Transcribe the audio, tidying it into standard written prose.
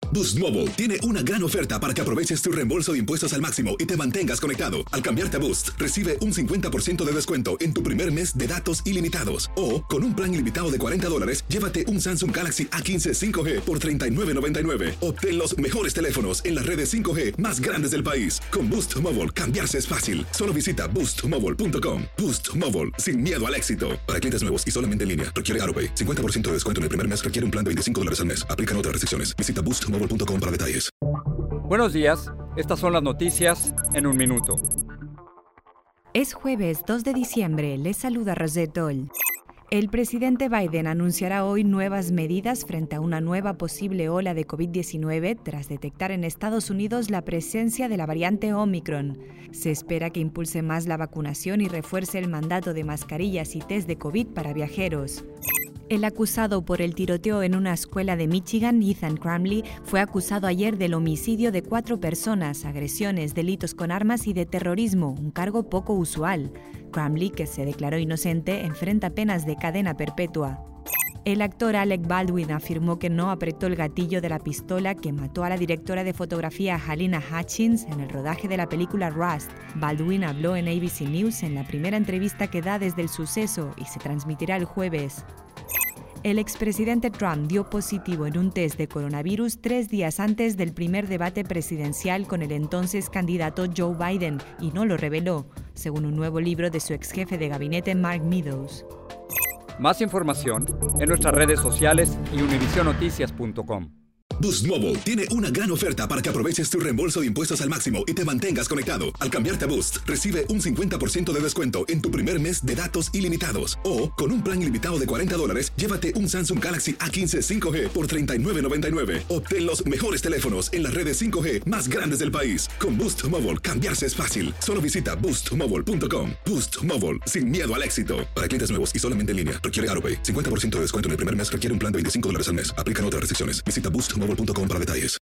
Boost Mobile tiene una gran oferta para que aproveches tu reembolso de impuestos al máximo y te mantengas conectado. Al cambiarte a Boost, recibe un 50% de descuento en tu primer mes de datos ilimitados. O, con un plan ilimitado de $40, llévate un Samsung Galaxy A15 5G por $39.99. Obtén los mejores teléfonos en las redes 5G más grandes del país. Con Boost Mobile, cambiarse es fácil. Solo visita boostmobile.com. Boost Mobile, sin miedo al éxito. Para clientes nuevos y solamente en línea, requiere AroPay. 50% de descuento en el primer mes requiere un plan de $25 al mes. Aplican otras restricciones. Visita boostmobile.com para detalles. Buenos días, estas son las noticias en un minuto. Es jueves 2 de diciembre, les saluda Rosette Doll. El presidente Biden anunciará hoy nuevas medidas frente a una nueva posible ola de COVID-19 tras detectar en Estados Unidos la presencia de la variante Omicron. Se espera que impulse más la vacunación y refuerce el mandato de mascarillas y test de COVID para viajeros. El acusado por el tiroteo en una escuela de Michigan, Ethan Crumbley, fue acusado ayer del homicidio de 4 personas, agresiones, delitos con armas y de terrorismo, un cargo poco usual. Crumbley, que se declaró inocente, enfrenta penas de cadena perpetua. El actor Alec Baldwin afirmó que no apretó el gatillo de la pistola que mató a la directora de fotografía Halyna Hutchins en el rodaje de la película Rust. Baldwin habló en ABC News en la primera entrevista que da desde el suceso y se transmitirá el jueves. El expresidente Trump dio positivo en un test de coronavirus 3 días antes del primer debate presidencial con el entonces candidato Joe Biden y no lo reveló, según un nuevo libro de su exjefe de gabinete Mark Meadows. Más información en nuestras redes sociales y univisionoticias.com. Boost Mobile tiene una gran oferta para que aproveches tu reembolso de impuestos al máximo y te mantengas conectado. Al cambiarte a Boost, recibe un 50% de descuento en tu primer mes de datos ilimitados. O, con un plan ilimitado de $40, llévate un Samsung Galaxy A15 5G por $39.99. Obtén los mejores teléfonos en las redes 5G más grandes del país. Con Boost Mobile, cambiarse es fácil. Solo visita boostmobile.com. Boost Mobile, sin miedo al éxito. Para clientes nuevos y solamente en línea, requiere AroPay. 50% de descuento en el primer mes requiere un plan de $25 al mes. Aplican otras restricciones. Visita boostmobile.com para detalles.